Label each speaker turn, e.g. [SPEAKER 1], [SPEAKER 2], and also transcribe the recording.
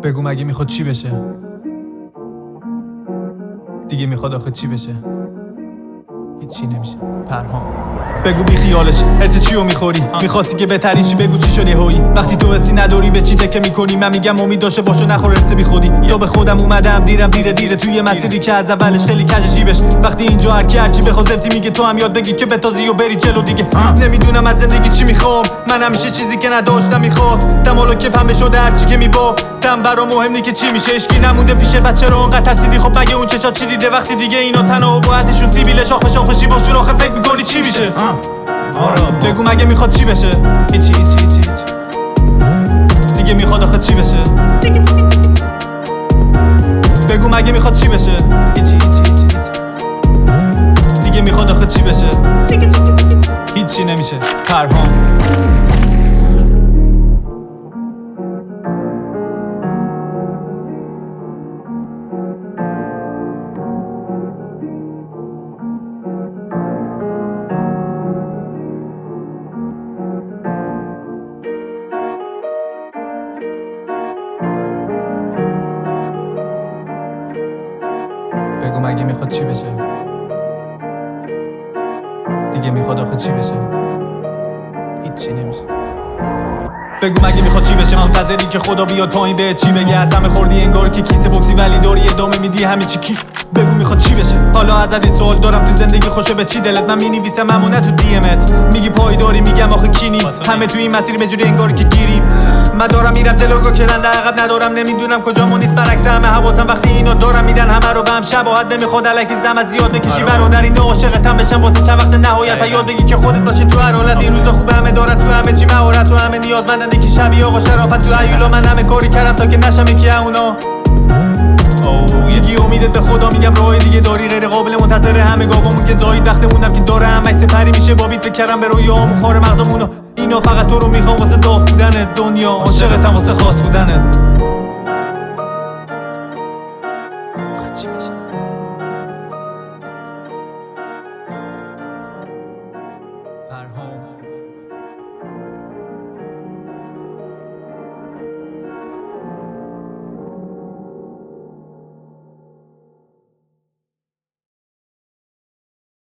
[SPEAKER 1] بگو مگه میخواد چی بشه؟ دیگه میخواد آخه چی بشه؟ هیچی نمیشه. پرهام بگو بی خیالش هرس چیو میخوری؟ میخواستی که بتریشی بگو چی شدی هویی؟ وقتی تو حسی نداری به چی تکه میکنی؟ من میگم امید داشته باشو نخور هرس بی خودی. یا به خودم اومدم دیرم دیره توی مسیری که از اولش خیلی کج جیبش. وقتی اینجا هرچی بخواد زبطی میگه تو هم یاد بگی که بتازی و بری جلو دیگه. نمیدونم از زندگی چی میخوام، من همیشه چیزی که نداشتم میخواست. دمالو که پنبه شده هرچی که میبافتم برا مهم نی که چی میشه. اشکی نمونده پیش بچه رو انقدر ترسیدی. خب مگه اون چشات چی دیده وقتی دیگه اینا تنها و باعثشون سیبیل شاخ به شاخ بشی باشون آخه فکر میکنی چی میشه؟ بگو مگه میخواد چی بشه؟ هیچی دیگه میخواد آخه چی بشه؟ بگو مگه میخواد چی بشه؟ هیچی دیگه میخواد آخه چی بشه؟ هیچی نمیشه. پرهام بگو مگه میخواد چی بشه؟ دیگه میخواد آخه چی بشه؟ هیچی نمیشه. بگو مگه میخواد چی بشه؟ منتظری که خدا بیاد پایین بهت چی بگه؟ از همه خوردی انگار که کیسه بوکسی ولی داری ادامه میدی همه چی کی؟ بگو میخواد چی بشه؟ حالا ازت این سوال دارم تو زندگی خوشه به چی دلت؟ من مینویسم امونه تو دی امت میگی پایداری میگم آخه کینی همه تو این مسیر بجوری انگار که گیریم. من دارم میرم جلو که رنده عقب ندارم نمیدونم کجامو نیست برعکس همه حواسم وقتی اینا دارم میدن همه رو به هم شباهت نمیخواد الکی زحمت زیاد بکشی برادر این عاشقتم بشم واسه چند وقت نهایت یاد بگی که خودت باشه تو هر حالت. این روزا خوبه همه دارن تو همه چی مهارت تو همه نیازمندن یکی شبیه آقا شرافت تو عیولا. من همه کاری کردم تا که نشم یکی اونا. یکی امیدت به خدا میگم راه دیگه داری غیر قابل منتظر همه گاوامون که زاید وقت موندم که داره همش سپری میشه بابیت فکر کردم به رویامو خاره مغزمونو. اینا فقط تو رو میخوام واسه داف بودنت دنیا عاشقتم واسه خاص بودنت. چی بشه؟ پرهام